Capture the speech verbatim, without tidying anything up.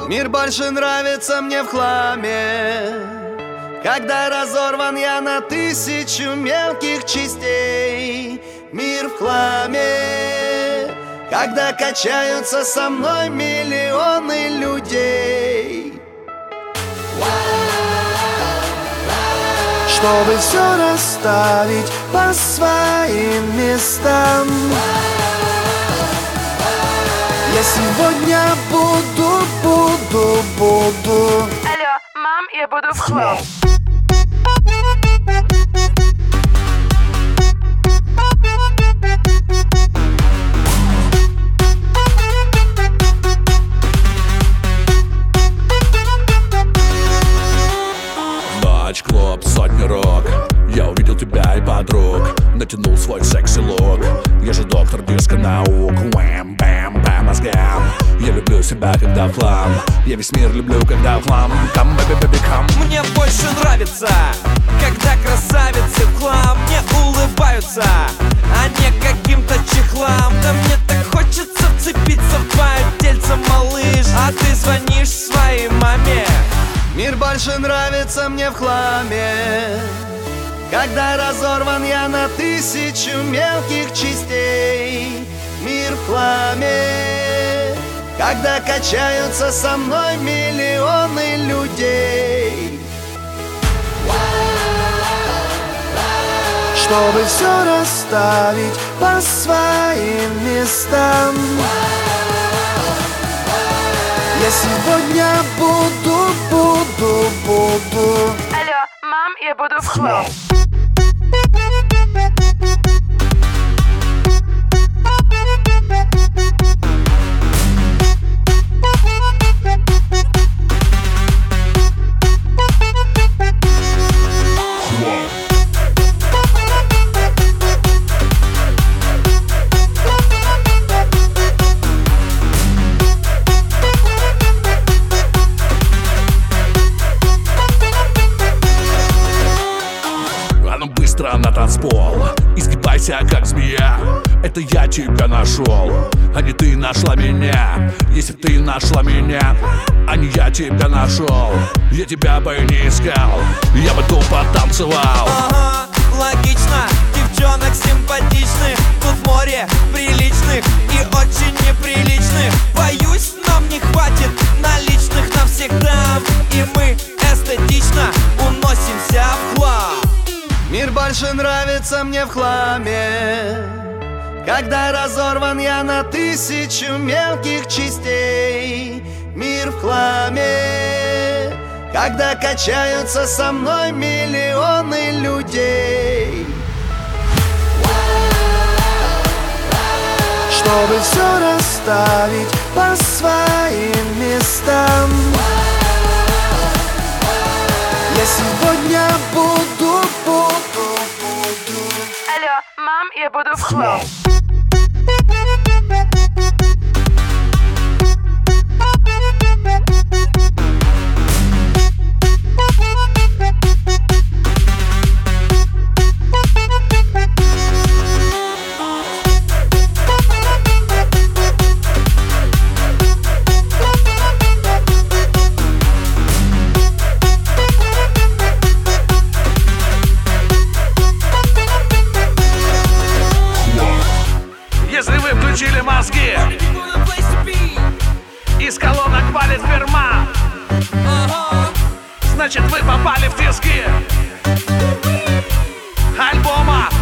Мир больше нравится мне в хламе, когда разорван я на тысячу мелких частей. Мир в хламе, когда качаются со мной миллионы людей. Чтобы все расставить по своим местам, я сегодня буду, буду, буду. Алло, мам, я буду в хлам. Ночь, клуб, сотни рок. Я увидел тебя и подруг, натянул свой секси-лук. Я же доктор диско-наук. Уэм, бэм, по мозгам. Я люблю себя, когда в хлам. Я весь мир люблю, когда в хлам. Come, baby, baby, come. Мне больше нравится, когда красавицы в хлам мне улыбаются, а не каким-то чехлам. Да мне так хочется вцепиться в твое тельце, малыш, а ты звонишь своей маме. Мир больше нравится мне в хламе, когда разорван я на тысячу мелких частей. Мир в хламе, когда качаются со мной миллионы людей. Чтобы все расставить по своим местам, я сегодня буду, буду, буду. Алло, мам, я буду в хлам. На танцпол, изгибайся как змея. Это я тебя нашел, а не ты нашла меня. Если ты нашла меня, а не я тебя нашел, я тебя бы не искал, я бы тупо танцевал. Ага, логично, девчонок симпатичных, тут море приличных и очень неприличных. Боюсь, нам не хватит наличных на всех дам, и мы эстетично уносимся в хлам. Мир больше нравится мне в хламе, когда разорван я на тысячу мелких частей. Мир в хламе, когда качаются со мной миллионы людей. Чтобы все расставить по своим местам, я сегодня буду, буду, буду. Алло, мам, я буду в хлам. Если вы включили мозги, из колонок валит фирма, значит вы попали в диски альбома